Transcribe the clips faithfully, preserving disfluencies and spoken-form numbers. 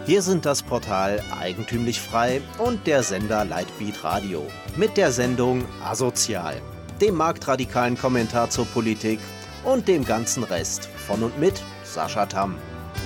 Wir sind das Portal Eigentümlich Frei und der Sender Lightbeat Radio mit der Sendung Asozial, dem marktradikalen Kommentar zur Politik und dem ganzen Rest von und mit Sascha Tamm.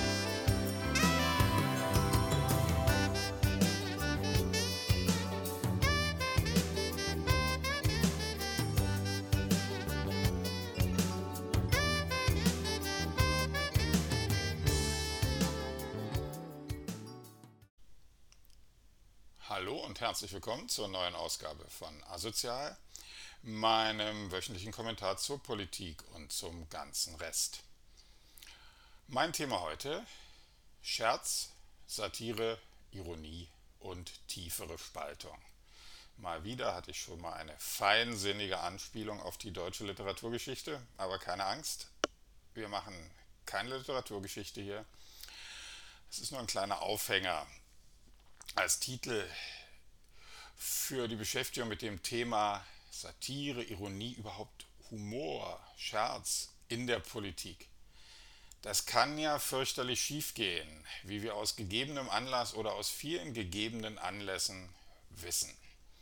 Hallo und herzlich willkommen zur neuen Ausgabe von Asozial, meinem wöchentlichen Kommentar zur Politik und zum ganzen Rest. Mein Thema heute: Scherz, Satire, Ironie und tiefere Spaltung. Mal wieder hatte ich schon mal eine feinsinnige Anspielung auf die deutsche Literaturgeschichte, aber keine Angst, wir machen keine Literaturgeschichte hier. Es ist nur ein kleiner Aufhänger als Titel für die Beschäftigung mit dem Thema Satire, Ironie, überhaupt Humor, Scherz in der Politik. Das kann ja fürchterlich schiefgehen, wie wir aus gegebenem Anlass oder aus vielen gegebenen Anlässen wissen.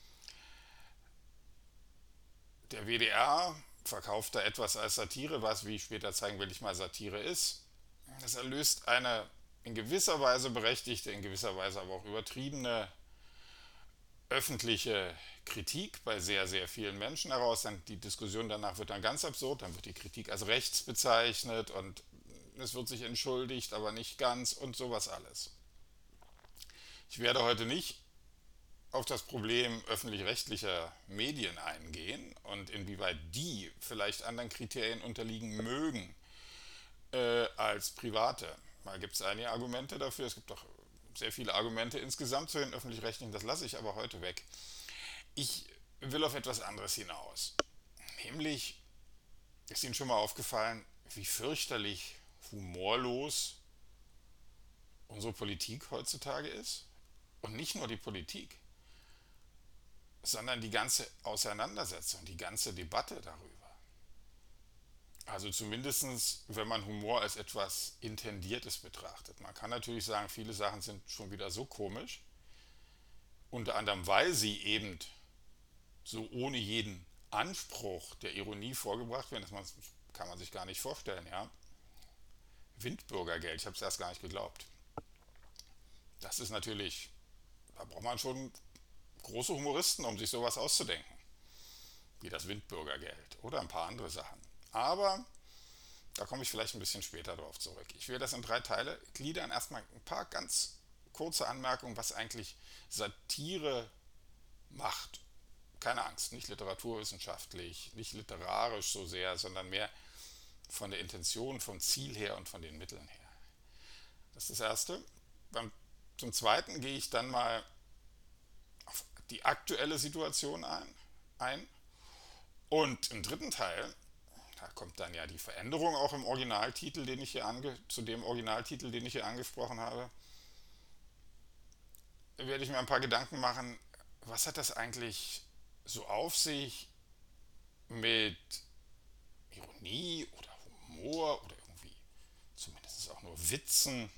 Der W D R verkauft da etwas als Satire, was, wie ich später zeigen will, nicht mal Satire ist. Das erlöst eine in gewisser Weise berechtigte, in gewisser Weise aber auch übertriebene öffentliche Kritik bei sehr, sehr vielen Menschen heraus. Dann die Diskussion danach wird dann ganz absurd, dann wird die Kritik als rechts bezeichnet und es wird sich entschuldigt, aber nicht ganz und sowas alles. Ich werde heute nicht auf das Problem öffentlich-rechtlicher Medien eingehen und inwieweit die vielleicht anderen Kriterien unterliegen mögen äh, als private. Da gibt es einige Argumente dafür, es gibt doch sehr viele Argumente insgesamt zu den öffentlich-rechtlichen, das lasse ich aber heute weg. Ich will auf etwas anderes hinaus. Nämlich, ist Ihnen schon mal aufgefallen, wie fürchterlich humorlos unsere Politik heutzutage ist? Und nicht nur die Politik, sondern die ganze Auseinandersetzung, die ganze Debatte darüber. Also zumindest, wenn man Humor als etwas Intendiertes betrachtet. Man kann natürlich sagen, viele Sachen sind schon wieder so komisch, unter anderem, weil sie eben so ohne jeden Anspruch der Ironie vorgebracht werden, das kann man sich gar nicht vorstellen, ja. Windbürgergeld, ich habe es erst gar nicht geglaubt. Das ist natürlich, da braucht man schon große Humoristen, um sich sowas auszudenken, wie das Windbürgergeld oder ein paar andere Sachen. Aber da komme ich vielleicht ein bisschen später drauf zurück. Ich will das in drei Teile gliedern. Erstmal ein paar ganz kurze Anmerkungen, was eigentlich Satire macht. Keine Angst, nicht literaturwissenschaftlich, nicht literarisch so sehr, sondern mehr von der Intention, vom Ziel her und von den Mitteln her. Das ist das Erste. Dann, zum Zweiten gehe ich dann mal auf die aktuelle Situation ein. ein. Und im dritten Teil, da kommt dann ja die Veränderung auch im Originaltitel, den ich hier ange, zu dem Originaltitel, den ich hier angesprochen habe, werde ich mir ein paar Gedanken machen, was hat das eigentlich so auf sich mit Ironie oder Humor oder irgendwie zumindest auch nur Witzen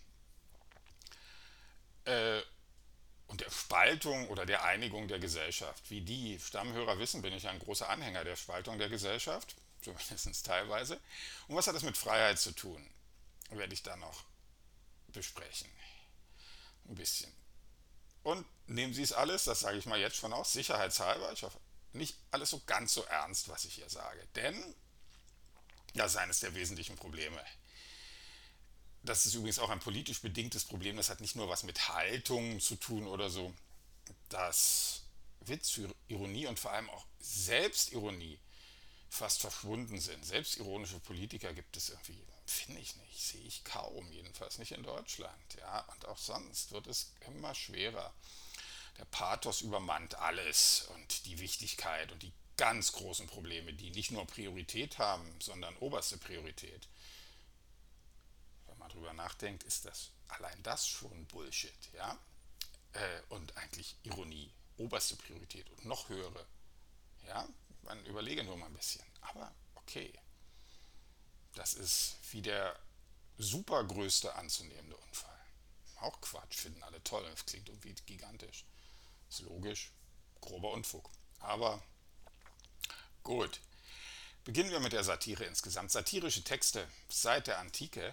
äh, und der Spaltung oder der Einigung der Gesellschaft. Wie die Stammhörer wissen, bin ich ein großer Anhänger der Spaltung der Gesellschaft, zumindest teilweise. Und was hat das mit Freiheit zu tun? Werde ich dann noch besprechen. Ein bisschen. Und nehmen Sie es alles, das sage ich mal jetzt schon aus, sicherheitshalber, ich hoffe, nicht alles so ganz so ernst, was ich hier sage. Denn das ist eines der wesentlichen Probleme. Das ist übrigens auch ein politisch bedingtes Problem, das hat nicht nur was mit Haltung zu tun oder so, dass Witz, Ironie und vor allem auch Selbstironie fast verschwunden sind. Selbstironische Politiker gibt es irgendwie, finde ich nicht, sehe ich kaum, jedenfalls nicht in Deutschland. Ja, und auch sonst wird es immer schwerer. Der Pathos übermannt alles und die Wichtigkeit und die ganz großen Probleme, die nicht nur Priorität haben, sondern oberste Priorität. Wenn man drüber nachdenkt, ist das allein das schon Bullshit, ja? Äh, und eigentlich Ironie, oberste Priorität und noch höhere, ja? Man überlege nur mal ein bisschen. Aber okay, das ist wie der supergrößte anzunehmende Unfall. Auch Quatsch, finden alle toll. Das klingt irgendwie gigantisch. Ist logisch, grober Unfug. Aber gut. Beginnen wir mit der Satire insgesamt. Satirische Texte seit der Antike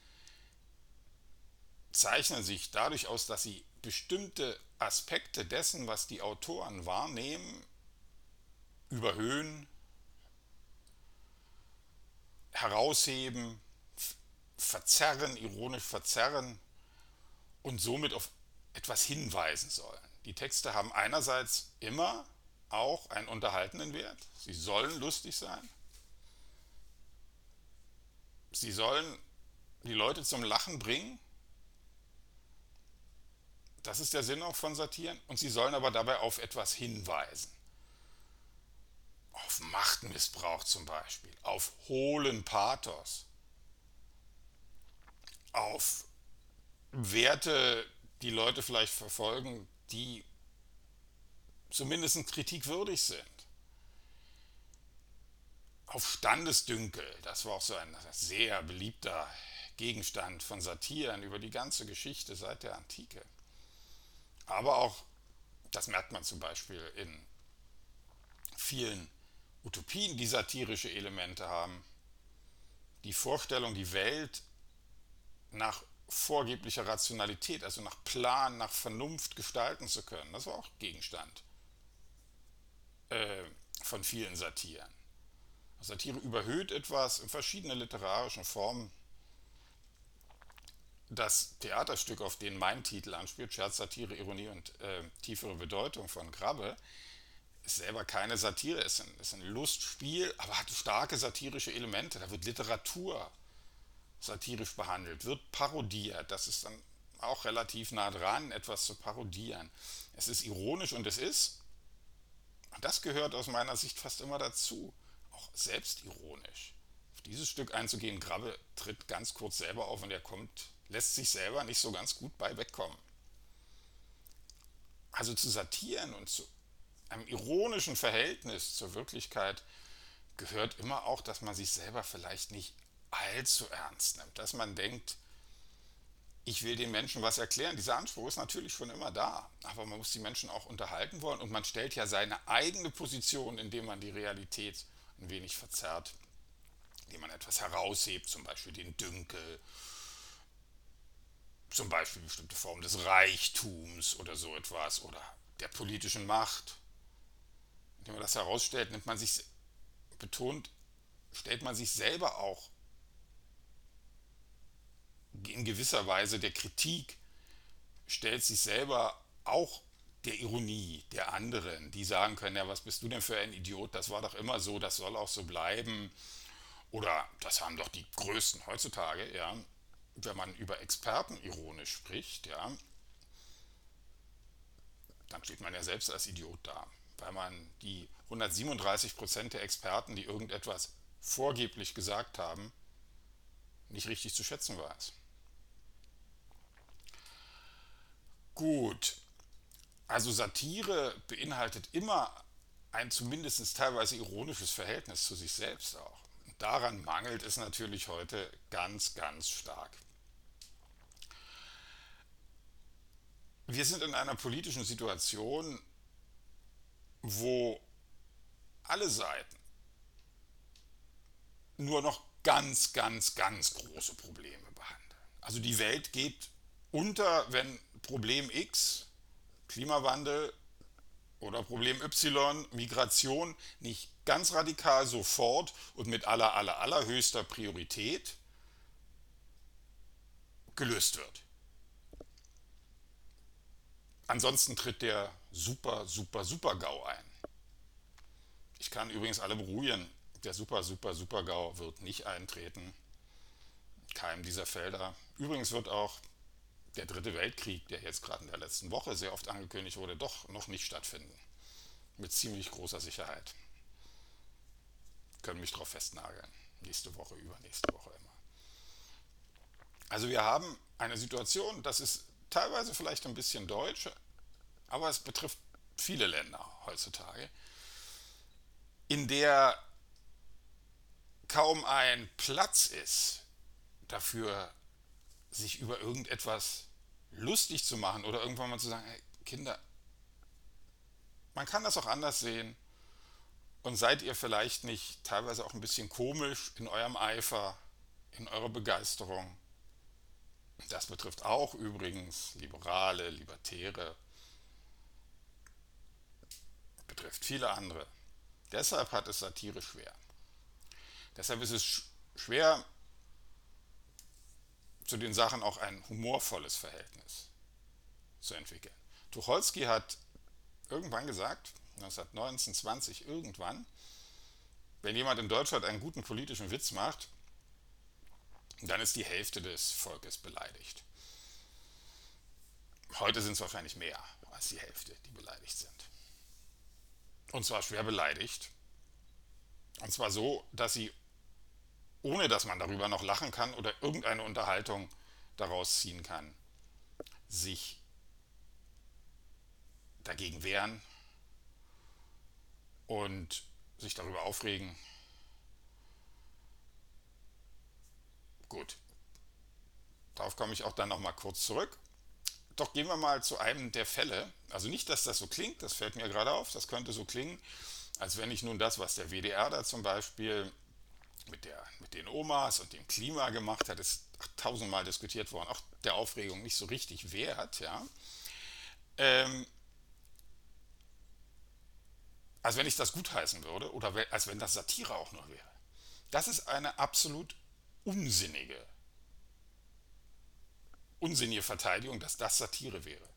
zeichnen sich dadurch aus, dass sie bestimmte Aspekte dessen, was die Autoren wahrnehmen, überhöhen, herausheben, verzerren, ironisch verzerren und somit auf etwas hinweisen sollen. Die Texte haben einerseits immer auch einen unterhaltenden Wert. Sie sollen lustig sein. Sie sollen die Leute zum Lachen bringen. Das ist der Sinn auch von Satiren. Und sie sollen aber dabei auf etwas hinweisen. Auf Machtmissbrauch zum Beispiel, auf hohlen Pathos, auf Werte, die Leute vielleicht verfolgen, die zumindest kritikwürdig sind. Auf Standesdünkel, das war auch so ein sehr beliebter Gegenstand von Satiren über die ganze Geschichte seit der Antike. Aber auch, das merkt man zum Beispiel in vielen Utopien, die satirische Elemente haben, die Vorstellung, die Welt nach vorgeblicher Rationalität, also nach Plan, nach Vernunft gestalten zu können. Das war auch Gegenstand äh, von vielen Satiren. Satire überhöht etwas in verschiedenen literarischen Formen. Das Theaterstück, auf den mein Titel anspielt, Scherz, Satire, Ironie und äh, tiefere Bedeutung von Grabbe, ist selber keine Satire, ist ein, ist ein Lustspiel, aber hat starke satirische Elemente. Da wird Literatur satirisch behandelt, wird parodiert. Das ist dann auch relativ nah dran, etwas zu parodieren. Es ist ironisch und es ist, und das gehört aus meiner Sicht fast immer dazu, auch selbstironisch. Auf dieses Stück einzugehen, Grabbe tritt ganz kurz selber auf und er kommt, lässt sich selber nicht so ganz gut bei wegkommen. Also zu Satiren und zu einem ironischen Verhältnis zur Wirklichkeit gehört immer auch, dass man sich selber vielleicht nicht allzu ernst nimmt, dass man denkt, ich will den Menschen was erklären. Dieser Anspruch ist natürlich schon immer da, aber man muss die Menschen auch unterhalten wollen und man stellt ja seine eigene Position, indem man die Realität ein wenig verzerrt, indem man etwas heraushebt, zum Beispiel den Dünkel, zum Beispiel bestimmte Formen des Reichtums oder so etwas oder der politischen Macht. Indem man das herausstellt, nimmt man sich, betont, stellt man sich selber auch in gewisser Weise der Kritik, stellt sich selber auch der Ironie der anderen, die sagen können, ja, was bist du denn für ein Idiot, das war doch immer so, das soll auch so bleiben. Oder das haben doch die Größten heutzutage, ja, wenn man über Experten ironisch spricht, ja, dann steht man ja selbst als Idiot da, weil man die hundertsiebenunddreißig Prozent der Experten, die irgendetwas vorgeblich gesagt haben, nicht richtig zu schätzen weiß. Gut, also Satire beinhaltet immer ein zumindest teilweise ironisches Verhältnis zu sich selbst auch. Und daran mangelt es natürlich heute ganz, ganz stark. Wir sind in einer politischen Situation, wo alle Seiten nur noch ganz, ganz, ganz große Probleme behandeln. Also die Welt geht unter, wenn Problem X, Klimawandel oder Problem Y, Migration, nicht ganz radikal sofort und mit aller, aller, allerhöchster Priorität gelöst wird. Ansonsten tritt der super, super, super GAU ein. Ich kann übrigens alle beruhigen, der super, super, super GAU wird nicht eintreten. Keinem dieser Felder. Übrigens wird auch der dritte Weltkrieg, der jetzt gerade in der letzten Woche sehr oft angekündigt wurde, doch noch nicht stattfinden. Mit ziemlich großer Sicherheit. Können mich drauf festnageln. Nächste Woche, übernächste Woche immer. Also wir haben eine Situation, das ist teilweise vielleicht ein bisschen deutsch, aber es betrifft viele Länder heutzutage, in der kaum ein Platz ist dafür, sich über irgendetwas lustig zu machen oder irgendwann mal zu sagen, hey Kinder, man kann das auch anders sehen und seid ihr vielleicht nicht teilweise auch ein bisschen komisch in eurem Eifer, in eurer Begeisterung? Das betrifft auch übrigens Liberale, Libertäre, betrifft viele andere. Deshalb hat es Satire schwer. Deshalb ist es sch- schwer, zu den Sachen auch ein humorvolles Verhältnis zu entwickeln. Tucholsky hat irgendwann gesagt, neunzehnhundertneunzehn, zwanzig, irgendwann, wenn jemand in Deutschland einen guten politischen Witz macht, dann ist die Hälfte des Volkes beleidigt. Heute sind es wahrscheinlich mehr als die Hälfte, die beleidigt sind. Und zwar schwer beleidigt. Und zwar so, dass sie, ohne dass man darüber noch lachen kann oder irgendeine Unterhaltung daraus ziehen kann, sich dagegen wehren und sich darüber aufregen. Gut, darauf komme ich auch dann nochmal kurz zurück. Doch gehen wir mal zu einem der Fälle. Also nicht, dass das so klingt, das fällt mir gerade auf, das könnte so klingen, als wenn ich nun das, was der W D R da zum Beispiel mit, der, mit den Omas und dem Klima gemacht hat, ist tausendmal diskutiert worden, auch der Aufregung nicht so richtig wert. Ja? Ähm, als wenn ich das gutheißen würde oder als wenn das Satire auch nur wäre. Das ist eine absolut unsinnige, unsinnige Verteidigung, dass das Satire wäre.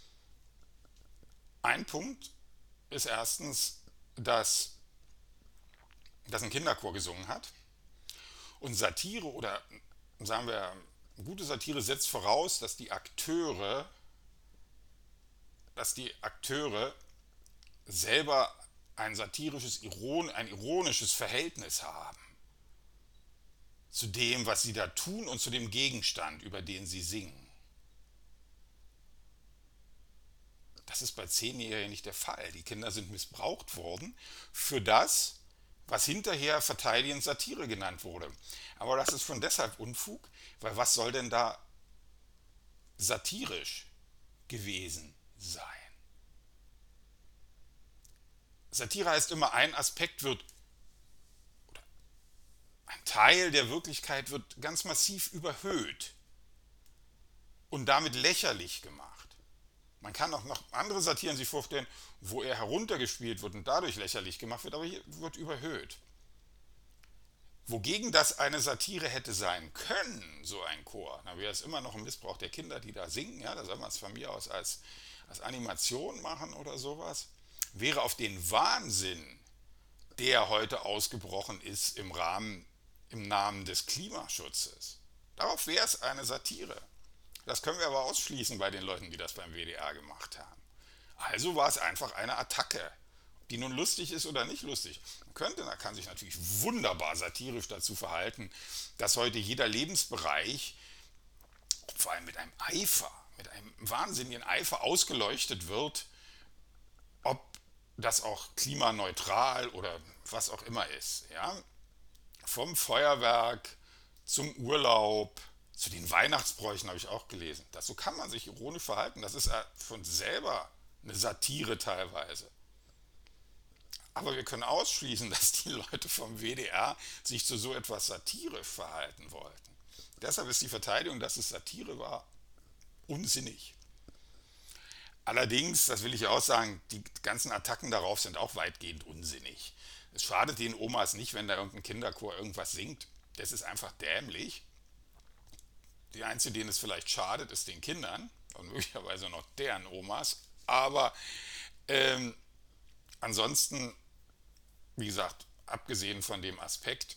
Ein Punkt ist erstens, dass, dass ein Kinderchor gesungen hat. Und Satire oder sagen wir, gute Satire setzt voraus, dass die Akteure, dass die Akteure selber ein satirisches, ein ironisches Verhältnis haben zu dem, was sie da tun und zu dem Gegenstand, über den sie singen. Das ist bei Zehnjährigen nicht der Fall. Die Kinder sind missbraucht worden für das, was hinterher verteidigend Satire genannt wurde. Aber das ist schon deshalb Unfug, weil was soll denn da satirisch gewesen sein? Satire heißt immer, ein Aspekt wird, oder ein Teil der Wirklichkeit wird ganz massiv überhöht und damit lächerlich gemacht. Man kann auch noch andere Satiren sich vorstellen, wo er heruntergespielt wird und dadurch lächerlich gemacht wird, aber hier wird überhöht. Wogegen das eine Satire hätte sein können, so ein Chor, dann wäre es immer noch ein Missbrauch der Kinder, die da singen, ja, da soll man es von mir aus als, als Animation machen oder sowas, wäre auf den Wahnsinn, der heute ausgebrochen ist im Rahmen, im Namen des Klimaschutzes. Darauf wäre es eine Satire. Das können wir aber ausschließen bei den Leuten, die das beim W D R gemacht haben. Also war es einfach eine Attacke, die nun lustig ist oder nicht lustig. Man könnte, man kann sich natürlich wunderbar satirisch dazu verhalten, dass heute jeder Lebensbereich, vor allem mit einem Eifer, mit einem wahnsinnigen Eifer ausgeleuchtet wird, ob das auch klimaneutral oder was auch immer ist. Ja? Vom Feuerwerk zum Urlaub, zu den Weihnachtsbräuchen habe ich auch gelesen. Das, so kann man sich ironisch verhalten. Das ist von selber eine Satire teilweise. Aber wir können ausschließen, dass die Leute vom W D R sich zu so etwas satirisch verhalten wollten. Deshalb ist die Verteidigung, dass es Satire war, unsinnig. Allerdings, das will ich auch sagen, die ganzen Attacken darauf sind auch weitgehend unsinnig. Es schadet den Omas nicht, wenn da irgendein Kinderchor irgendwas singt. Das ist einfach dämlich. Die Einzige, denen es vielleicht schadet, ist den Kindern und möglicherweise noch deren Omas. Aber ähm, ansonsten, wie gesagt, abgesehen von dem Aspekt,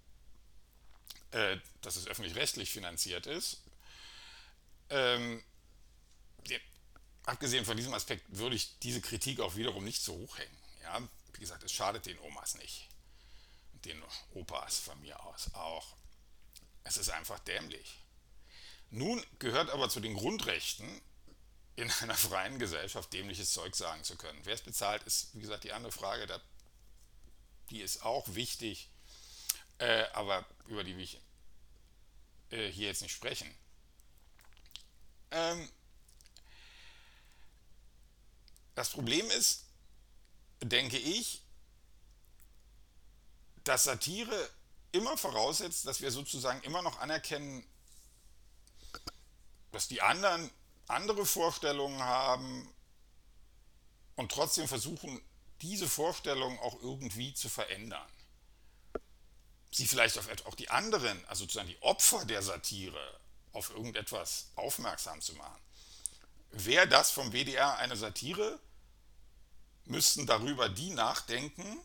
äh, dass es öffentlich-rechtlich finanziert ist, ähm, die, abgesehen von diesem Aspekt würde ich diese Kritik auch wiederum nicht so hoch hängen. Ja? Wie gesagt, es schadet den Omas nicht. Den Opas von mir aus auch. Es ist einfach dämlich. Nun gehört aber zu den Grundrechten in einer freien Gesellschaft dämliches Zeug sagen zu können. Wer es bezahlt, ist, wie gesagt, die andere Frage. Die ist auch wichtig, äh, aber über die will ich äh, hier jetzt nicht sprechen. Ähm, Das Problem ist, denke ich, dass Satire immer voraussetzt, dass wir sozusagen immer noch anerkennen, dass die anderen andere Vorstellungen haben und trotzdem versuchen, diese Vorstellungen auch irgendwie zu verändern. Sie vielleicht auf auch die anderen, also sozusagen die Opfer der Satire, auf irgendetwas aufmerksam zu machen. Wäre das vom W D R eine Satire, müssten darüber die nachdenken,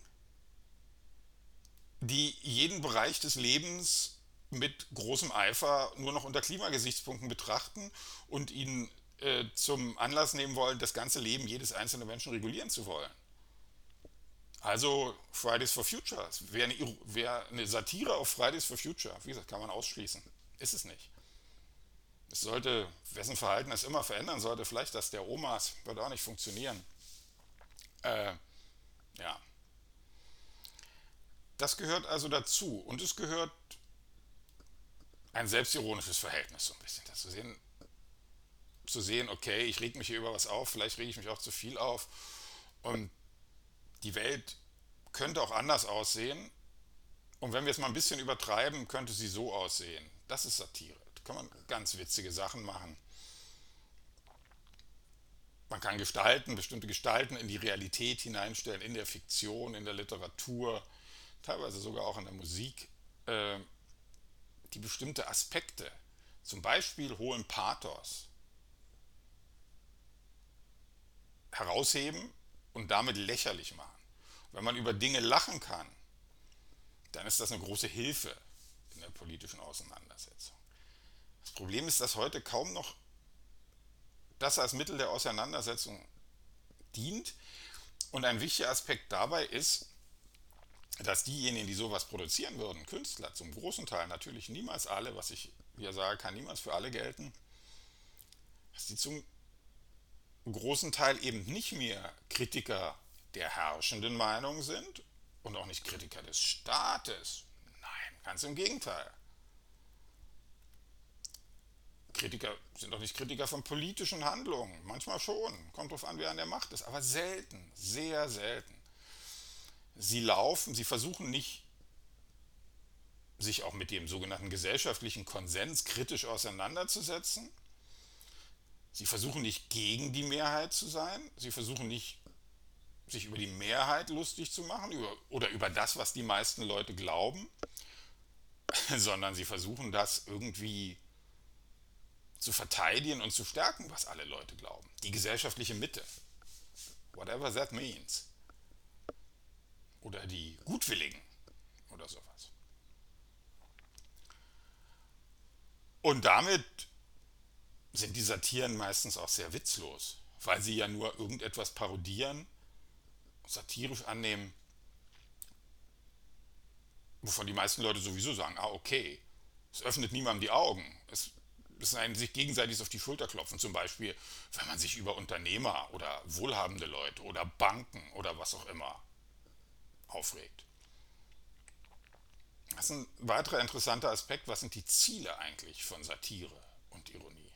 die jeden Bereich des Lebens mit großem Eifer nur noch unter Klimagesichtspunkten betrachten und ihn äh, zum Anlass nehmen wollen, das ganze Leben jedes einzelnen Menschen regulieren zu wollen. Also Fridays for Future wäre eine, wär eine Satire auf Fridays for Future. Wie gesagt, kann man ausschließen. Ist es nicht. Es sollte, wessen Verhalten es immer verändern sollte, vielleicht das der Omas, würde auch nicht funktionieren. Äh, ja. Das gehört also dazu. Und es gehört ein selbstironisches Verhältnis so ein bisschen dazu sehen. Zu sehen, okay, ich reg mich hier über was auf, vielleicht rege ich mich auch zu viel auf. Und die Welt könnte auch anders aussehen. Und wenn wir es mal ein bisschen übertreiben, könnte sie so aussehen. Das ist Satire. Da kann man ganz witzige Sachen machen. Man kann Gestalten, bestimmte Gestalten in die Realität hineinstellen, in der Fiktion, in der Literatur, teilweise sogar auch in der Musik, äh, die bestimmte Aspekte, zum Beispiel hohen Pathos, herausheben und damit lächerlich machen. Wenn man über Dinge lachen kann, dann ist das eine große Hilfe in der politischen Auseinandersetzung. Das Problem ist, dass heute kaum noch das als Mittel der Auseinandersetzung dient. Und ein wichtiger Aspekt dabei ist, dass diejenigen, die sowas produzieren würden, Künstler zum großen Teil, natürlich niemals alle, was ich hier sage, kann niemals für alle gelten, dass die zum großen Teil eben nicht mehr Kritiker der herrschenden Meinung sind und auch nicht Kritiker des Staates. Nein, ganz im Gegenteil. Kritiker sind doch nicht Kritiker von politischen Handlungen. Manchmal schon. Kommt drauf an, wer an der Macht ist. Aber selten. Sehr selten. Sie laufen, sie versuchen nicht, sich auch mit dem sogenannten gesellschaftlichen Konsens kritisch auseinanderzusetzen. Sie versuchen nicht gegen die Mehrheit zu sein. Sie versuchen nicht, sich über die Mehrheit lustig zu machen über, oder über das, was die meisten Leute glauben, sondern sie versuchen das irgendwie zu verteidigen und zu stärken, was alle Leute glauben. Die gesellschaftliche Mitte. Whatever that means. Oder die Gutwilligen oder sowas. Und damit sind die Satiren meistens auch sehr witzlos, weil sie ja nur irgendetwas parodieren, satirisch annehmen, wovon die meisten Leute sowieso sagen, ah okay, es öffnet niemandem die Augen, es ist ein sich gegenseitig auf die Schulter klopfen, zum Beispiel, wenn man sich über Unternehmer oder wohlhabende Leute oder Banken oder was auch immer aufregt. Das ist ein weiterer interessanter Aspekt, was sind die Ziele eigentlich von Satire und Ironie?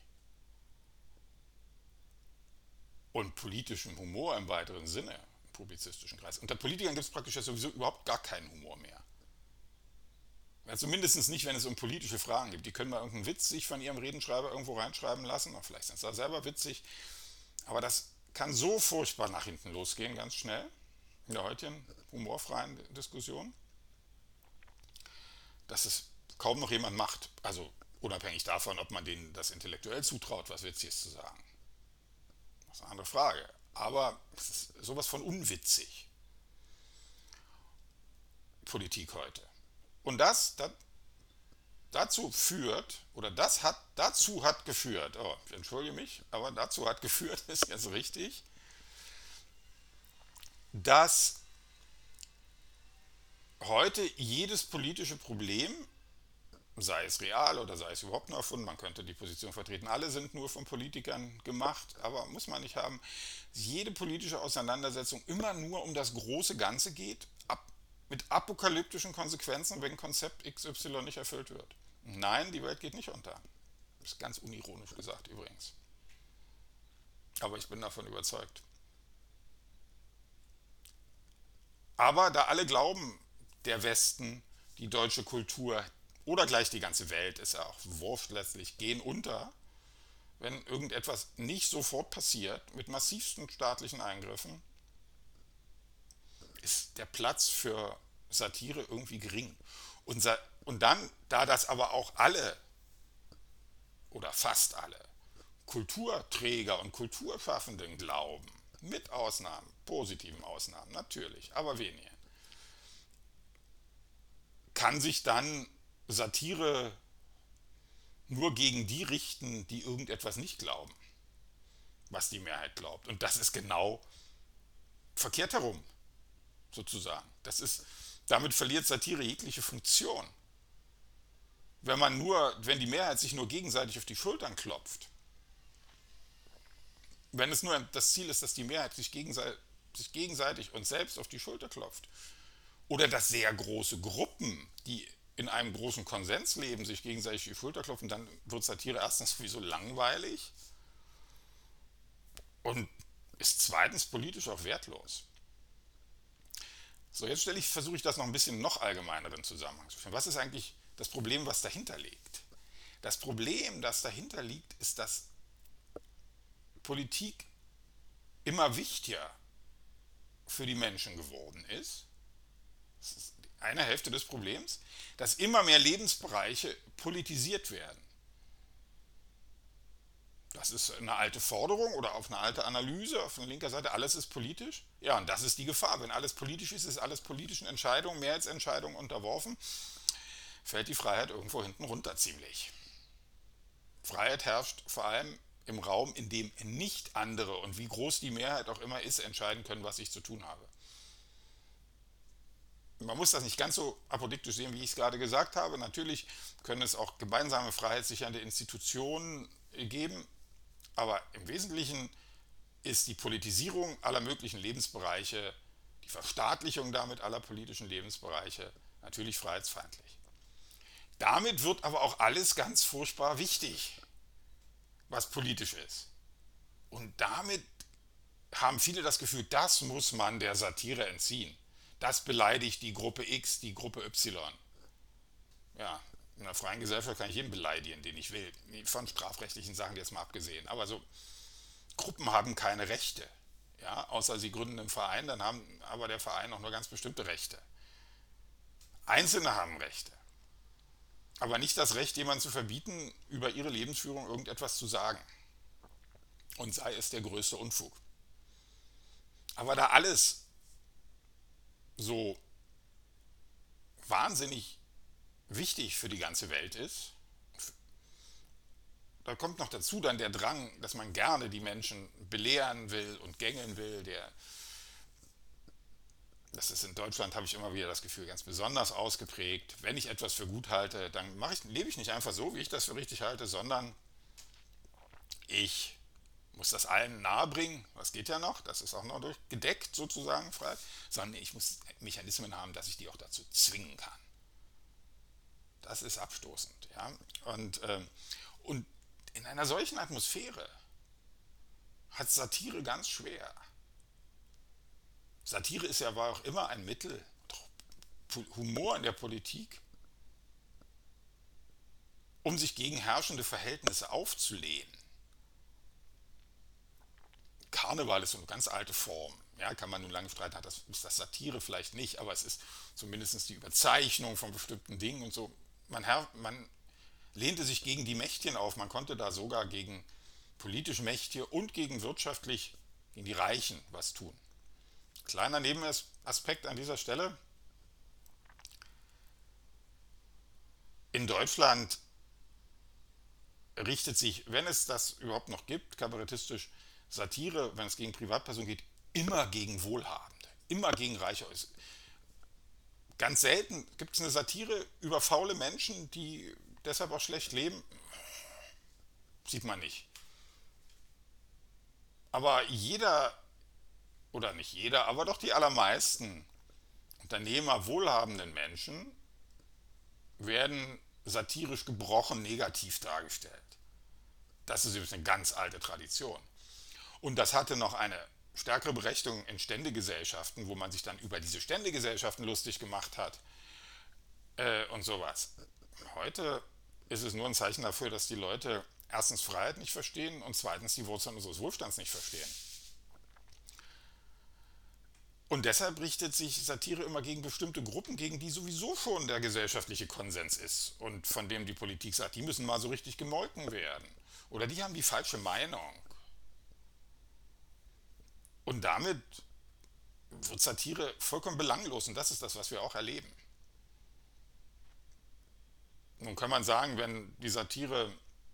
Und politischem Humor im weiteren Sinne, im publizistischen Kreis. Unter Politikern gibt es praktisch sowieso überhaupt gar keinen Humor mehr. Also mindestens nicht, wenn es um politische Fragen geht. Die können mal irgendeinen Witz sich von ihrem Redenschreiber irgendwo reinschreiben lassen, oder vielleicht sind sie da selber witzig. Aber das kann so furchtbar nach hinten losgehen, ganz schnell, in der heutigen humorfreien Diskussion, dass es kaum noch jemand macht. Also unabhängig davon, ob man denen das intellektuell zutraut, was Witziges zu sagen. Das ist eine andere Frage. Aber es ist sowas von unwitzig. Politik heute. Und das, das dazu führt, oder das hat, dazu hat geführt, oh, ich entschuldige mich, aber dazu hat geführt, ist jetzt richtig, dass heute jedes politische Problem, sei es real oder sei es überhaupt nur erfunden, man könnte die Position vertreten, alle sind nur von Politikern gemacht, aber muss man nicht haben, jede politische Auseinandersetzung immer nur um das große Ganze geht, ab, mit apokalyptischen Konsequenzen, wenn Konzept X Y nicht erfüllt wird. Nein, die Welt geht nicht unter. Das ist ganz unironisch gesagt übrigens. Aber ich bin davon überzeugt. Aber da alle glauben, der Westen, die deutsche Kultur oder gleich die ganze Welt, ist ja auch wurscht letztlich, gehen unter, wenn irgendetwas nicht sofort passiert, mit massivsten staatlichen Eingriffen, ist der Platz für Satire irgendwie gering. Und, sa und dann, da das aber auch alle oder fast alle Kulturträger und Kulturschaffenden glauben, mit Ausnahmen, positiven Ausnahmen natürlich, aber wenige, kann sich dann Satire nur gegen die richten, die irgendetwas nicht glauben, was die Mehrheit glaubt. Und das ist genau verkehrt herum, sozusagen. Das ist, damit verliert Satire jegliche Funktion. Wenn man nur, wenn die Mehrheit sich nur gegenseitig auf die Schultern klopft, wenn es nur das Ziel ist, dass die Mehrheit sich gegenseitig, sich gegenseitig und selbst auf die Schulter klopft, oder dass sehr große Gruppen, die in einem großen Konsens leben, sich gegenseitig die Schulter klopfen, dann wird Satire erstens sowieso langweilig und ist zweitens politisch auch wertlos. So, jetzt stelle ich, versuche ich das noch ein bisschen noch allgemeineren Zusammenhang zu stellen. Was ist eigentlich das Problem, was dahinter liegt? Das Problem, das dahinter liegt, ist, dass Politik immer wichtiger für die Menschen geworden ist. Das ist eine Hälfte des Problems, dass immer mehr Lebensbereiche politisiert werden. Das ist eine alte Forderung oder auf eine alte Analyse auf der linker Seite, alles ist politisch. Ja, und das ist die Gefahr. Wenn alles politisch ist, ist alles politischen Entscheidungen, Mehrheitsentscheidungen unterworfen, fällt die Freiheit irgendwo hinten runter ziemlich. Freiheit herrscht vor allem im Raum, in dem nicht andere und wie groß die Mehrheit auch immer ist, entscheiden können, was ich zu tun habe. Man muss das nicht ganz so apodiktisch sehen, wie ich es gerade gesagt habe. Natürlich können es auch gemeinsame freiheitssichernde Institutionen geben, aber im Wesentlichen ist die Politisierung aller möglichen Lebensbereiche, die Verstaatlichung damit aller politischen Lebensbereiche natürlich freiheitsfeindlich. Damit wird aber auch alles ganz furchtbar wichtig, was politisch ist. Und damit haben viele das Gefühl, das muss man der Satire entziehen. Das beleidigt die Gruppe X, die Gruppe Y. Ja, in einer freien Gesellschaft kann ich jeden beleidigen, den ich will. Von strafrechtlichen Sachen jetzt mal abgesehen. Aber so, Gruppen haben keine Rechte. Ja, außer sie gründen einen Verein, dann haben aber der Verein auch nur ganz bestimmte Rechte. Einzelne haben Rechte. Aber nicht das Recht, jemandem zu verbieten, über ihre Lebensführung irgendetwas zu sagen. Und sei es der größte Unfug. Aber da alles so wahnsinnig wichtig für die ganze Welt ist, da kommt noch dazu dann der Drang, dass man gerne die Menschen belehren will und gängeln will. Der, das ist in Deutschland, habe ich immer wieder das Gefühl, ganz besonders ausgeprägt. Wenn ich etwas für gut halte, dann mache ich, lebe ich nicht einfach so, wie ich das für richtig halte, sondern ich muss das allen nahebringen, was geht ja noch, das ist auch noch durchgedeckt sozusagen, Freiheit, sondern ich muss Mechanismen haben, dass ich die auch dazu zwingen kann. Das ist abstoßend. Ja? Und, ähm, und in einer solchen Atmosphäre hat Satire ganz schwer. Satire ist ja, war auch immer ein Mittel, Humor in der Politik, um sich gegen herrschende Verhältnisse aufzulehnen. Karneval ist so eine ganz alte Form. Ja, kann man nun lange streiten, hat das, ist das Satire vielleicht nicht, aber es ist zumindest die Überzeichnung von bestimmten Dingen und so. Man, man lehnte sich gegen die Mächtigen auf, man konnte da sogar gegen politisch Mächtige und gegen wirtschaftlich, gegen die Reichen was tun. Kleiner Nebenaspekt an dieser Stelle. In Deutschland richtet sich, wenn es das überhaupt noch gibt, kabarettistisch Satire, wenn es gegen Privatpersonen geht, immer gegen Wohlhabende, immer gegen Reiche. Ganz selten gibt es eine Satire über faule Menschen, die deshalb auch schlecht leben. Sieht man nicht. Aber jeder, oder nicht jeder, aber doch die allermeisten Unternehmer, wohlhabenden Menschen werden satirisch gebrochen negativ dargestellt. Das ist übrigens eine ganz alte Tradition. Und das hatte noch eine stärkere Berechtigung in Ständegesellschaften, wo man sich dann über diese Ständegesellschaften lustig gemacht hat äh, und sowas. Heute ist es nur ein Zeichen dafür, dass die Leute erstens Freiheit nicht verstehen und zweitens die Wurzeln unseres Wohlstands nicht verstehen. Und deshalb richtet sich Satire immer gegen bestimmte Gruppen, gegen die sowieso schon der gesellschaftliche Konsens ist und von dem die Politik sagt, die müssen mal so richtig gemolken werden. Oder die haben die falsche Meinung. Und damit wird Satire vollkommen belanglos und das ist das, was wir auch erleben. Nun kann man sagen, wenn die Satire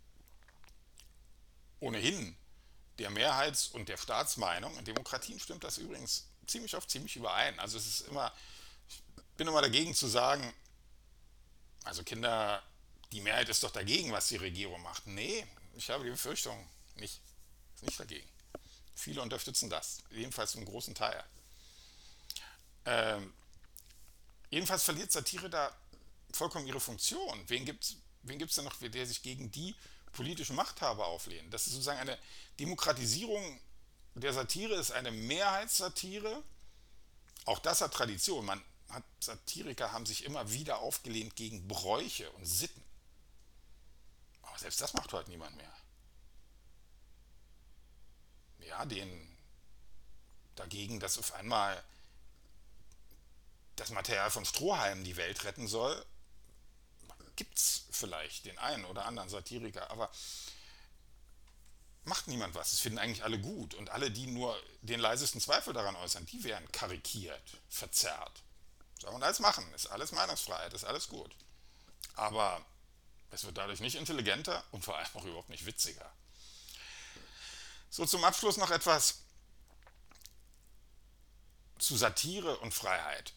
ohnehin der Mehrheits- und der Staatsmeinung, in Demokratien stimmt das übrigens ziemlich oft ziemlich überein. Also es ist immer, ich bin immer dagegen zu sagen, also Kinder, die Mehrheit ist doch dagegen, was die Regierung macht. Nee, ich habe die Befürchtung, nicht, ist nicht dagegen. Viele unterstützen das, jedenfalls zum großen Teil. Ähm, jedenfalls verliert Satire da vollkommen ihre Funktion. Wen gibt es wen gibt's denn noch, der sich gegen die politischen Machthaber auflehnt? Das ist sozusagen eine Demokratisierung der Satire, ist eine Mehrheitssatire. Auch das hat Tradition. Man hat, Satiriker haben sich immer wieder aufgelehnt gegen Bräuche und Sitten. Aber selbst das macht heute niemand mehr. Ja, den dagegen, dass auf einmal das Material von Strohhalmen die Welt retten soll, gibt es vielleicht den einen oder anderen Satiriker, aber macht niemand was. Es finden eigentlich alle gut und alle, die nur den leisesten Zweifel daran äußern, die werden karikiert, verzerrt. Soll man alles machen, ist alles Meinungsfreiheit, ist alles gut. Aber es wird dadurch nicht intelligenter und vor allem auch überhaupt nicht witziger. So, zum Abschluss noch etwas zu Satire und Freiheit.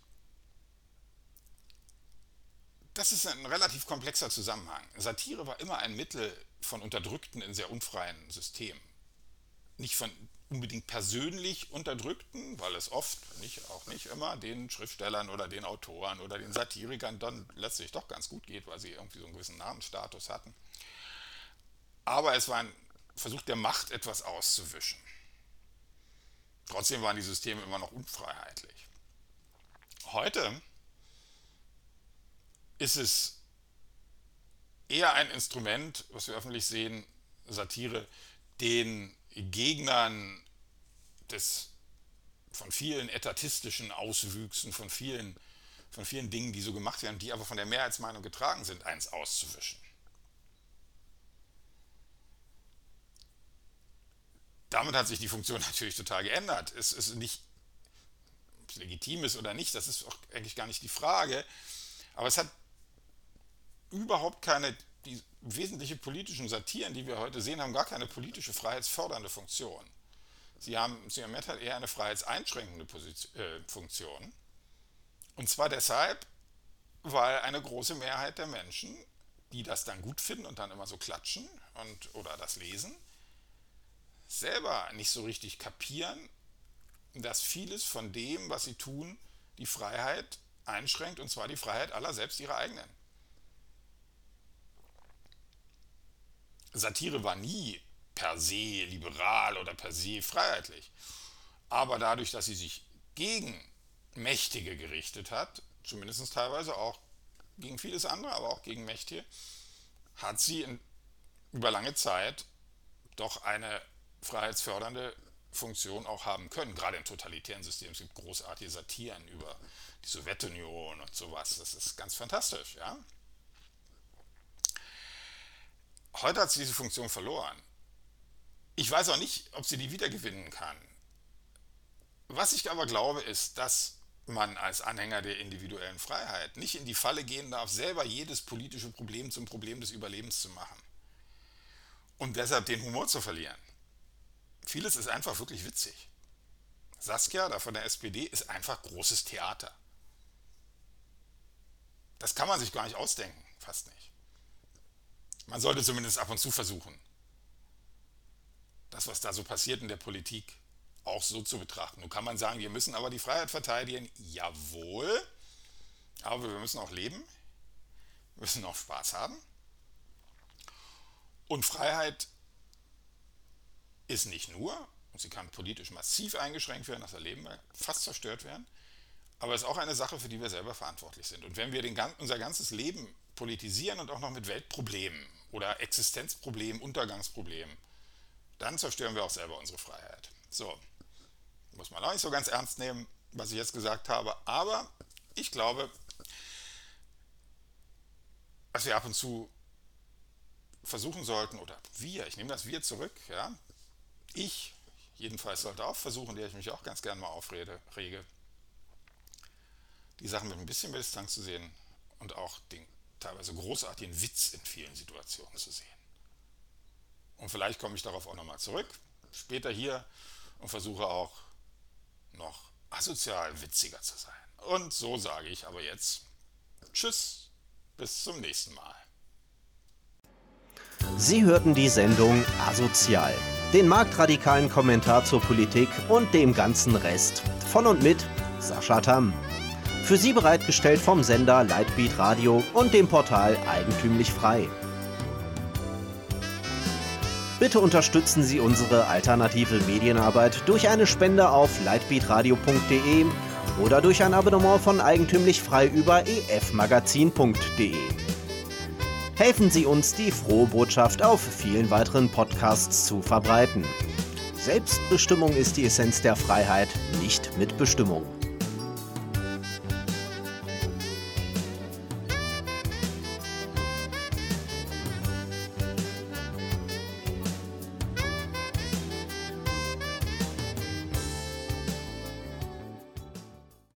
Das ist ein relativ komplexer Zusammenhang. Satire war immer ein Mittel von Unterdrückten in sehr unfreien Systemen. Nicht von unbedingt persönlich Unterdrückten, weil es oft, nicht, auch nicht immer, den Schriftstellern oder den Autoren oder den Satirikern dann letztlich doch ganz gut geht, weil sie irgendwie so einen gewissen Namensstatus hatten. Aber es war ein Versuch der Macht, etwas auszuwischen. Trotzdem waren die Systeme immer noch unfreiheitlich. Heute ist es eher ein Instrument, was wir öffentlich sehen, Satire, den Gegnern des, von vielen etatistischen Auswüchsen, von vielen, von vielen Dingen, die so gemacht werden, die aber von der Mehrheitsmeinung getragen sind, eins auszuwischen. Damit hat sich die Funktion natürlich total geändert. Es ist nicht, ob es legitim ist oder nicht, das ist auch eigentlich gar nicht die Frage, aber es hat überhaupt keine, die wesentlichen politischen Satiren, die wir heute sehen, haben gar keine politische freiheitsfördernde Funktion. Sie haben, sie haben eher eine freiheitseinschränkende Position, äh, Funktion. Und zwar deshalb, weil eine große Mehrheit der Menschen, die das dann gut finden und dann immer so klatschen und, oder das lesen, selber nicht so richtig kapieren, dass vieles von dem, was sie tun, die Freiheit einschränkt, und zwar die Freiheit aller, selbst ihrer eigenen. Satire war nie per se liberal oder per se freiheitlich. Aber dadurch, dass sie sich gegen Mächtige gerichtet hat, zumindest teilweise auch gegen vieles andere, aber auch gegen Mächtige, hat sie in, über lange Zeit doch eine freiheitsfördernde Funktion auch haben können. Gerade in totalitären Systemen. Es gibt großartige Satiren über die Sowjetunion und sowas. Das ist ganz fantastisch, ja. Heute hat sie diese Funktion verloren. Ich weiß auch nicht, ob sie die wiedergewinnen kann. Was ich aber glaube, ist, dass man als Anhänger der individuellen Freiheit nicht in die Falle gehen darf, selber jedes politische Problem zum Problem des Überlebens zu machen. Und deshalb den Humor zu verlieren. Vieles ist einfach wirklich witzig. Saskia, da von der S P D, ist einfach großes Theater. Das kann man sich gar nicht ausdenken, fast nicht. Man sollte zumindest ab und zu versuchen, das, was da so passiert in der Politik, auch so zu betrachten. Nun kann man sagen, wir müssen aber die Freiheit verteidigen. Jawohl, aber wir müssen auch leben, wir müssen auch Spaß haben. Und Freiheit ist nicht nur und sie kann politisch massiv eingeschränkt werden, das Erleben fast zerstört werden. Aber es ist auch eine Sache, für die wir selber verantwortlich sind. Und wenn wir den, unser ganzes Leben politisieren und auch noch mit Weltproblemen oder Existenzproblemen, Untergangsproblemen, dann zerstören wir auch selber unsere Freiheit. So, muss man auch nicht so ganz ernst nehmen, was ich jetzt gesagt habe. Aber ich glaube, was wir ab und zu versuchen sollten, oder wir, ich nehme das wir zurück, ja, ich jedenfalls sollte auch versuchen, der ich mich auch ganz gerne mal aufrege, die Sachen mit ein bisschen mehr Distanz zu sehen und auch den teilweise großartigen Witz in vielen Situationen zu sehen. Und vielleicht komme ich darauf auch nochmal zurück, später hier, und versuche auch noch asozial witziger zu sein. Und so sage ich aber jetzt Tschüss, bis zum nächsten Mal. Sie hörten die Sendung Asozial, den marktradikalen Kommentar zur Politik und dem ganzen Rest. Von und mit Sascha Tamm. Für Sie bereitgestellt vom Sender Lightbeat Radio und dem Portal Eigentümlich Frei. Bitte unterstützen Sie unsere alternative Medienarbeit durch eine Spende auf lightbeatradio punkt de oder durch ein Abonnement von Eigentümlich Frei über e f magazin punkt de. Helfen Sie uns, die frohe Botschaft auf vielen weiteren Podcasts zu verbreiten. Selbstbestimmung ist die Essenz der Freiheit, nicht Mitbestimmung.